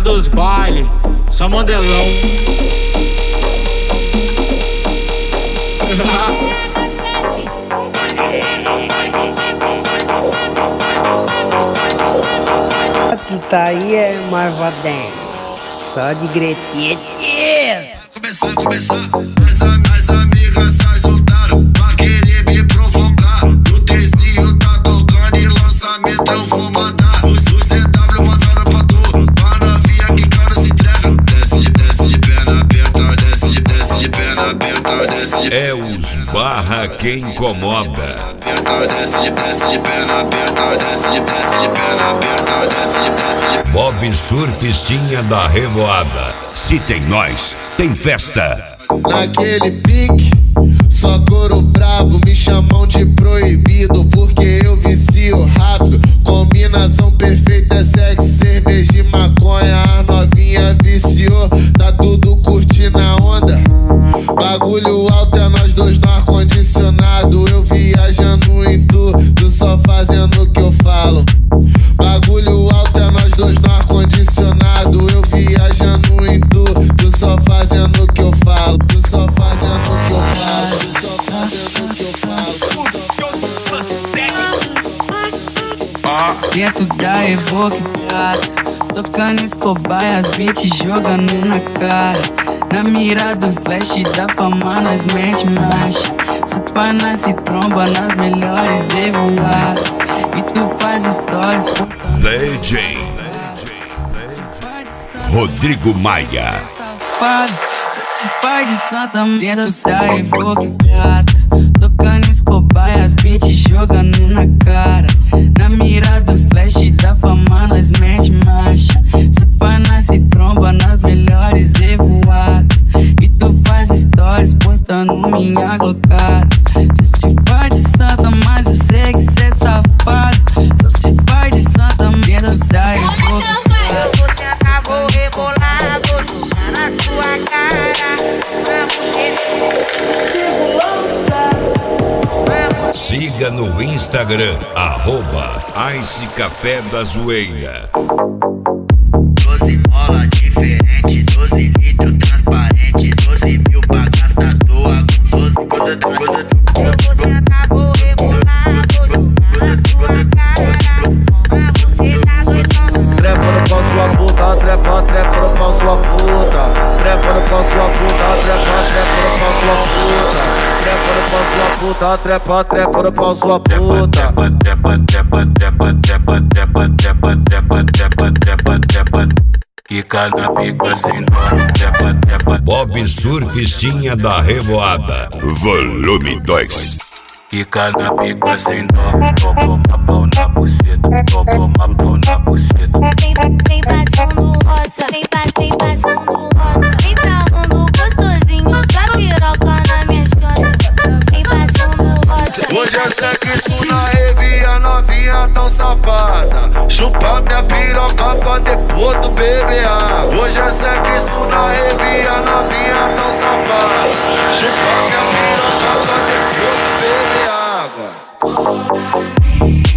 dos bailes, só modelão. Tu tá aí é marvadinho, só de gretinhas. Começar, as amigas se soltaram pra querer me provocar. O Tezinho tá tocando e lançamento eu vou mandar. O CW mandando pra tu, pra novinha que cara se entrega. Desce de perna aberta, desce de perna aberta, desce de... É os barra que incomoda. Desce de perna aberta, desce de perna aberta, desce de... Bob Surfistinha da Revoada. Se tem nós, tem festa. Naquele pique, só couro brabo, me chamam de proibido porque eu vicio rápido. Combinação perfeita, sexo, cerveja e maconha. A novinha viciou, tá tudo curtindo a onda. Bagulho alto é nós dois no ar-condicionado. Eu viajando em tu só fazendo o que eu falo. Bagulho alto é nós dois no ar-condicionado. Eu viajando em tu só fazendo o que eu falo. Tu só fazendo o que eu falo. Tu só fazendo o que eu falo. Dentro da Evoque, tocando Escobar e as beats jogando na cara. Na mira do flash da fama nós mete marcha. Se pá nós se tromba nas melhores evoar. E tu faz stories por DJ Rodrigo Maia. Só se faz de santa dentro da Evoque, tocando Escobar e as beats jogando na cara. Na mira do flash da fama nós mete marcha. Se pá nós se tromba nas melhores evoar. E tu faz stories postando minha glocada. Só se faz de santa, mas eu sei que cê é safado. Só se faz de santa dentro da Evoque. Você acabou rebolado, chupa na sua cara. Siga no Instagram, @Ice Café da Zoeira. 12 mola diferente, 12 litros transparente, 12 mil pra gastar à toa com 12 Você acabou rebolado, chupa na sua cara. Você tá doidão. Trepa no pau sua puta, trepa no pau sua puta. Trepa no pau sua puta, trepa no pau sua puta. Trepa no pau sua puta, trepa no pau sua puta. Fica na pica sem dó. Bob Surfistinha da Revoada. Volume 2. Fica na pica sem dó. Toma pau na buceta, toma pau na buceta. Vem passando roça, vem passando roça. Vem sarrando gostosinho da piroca na minha costas. Vem passando roça. Hoje é sexo na rave, a novinha tão safada. Chupa minha piroca pra depois do beber água. Hoje é sexo na rave, a novinha tão safada. Chupa minha piroca pra depois do beber água.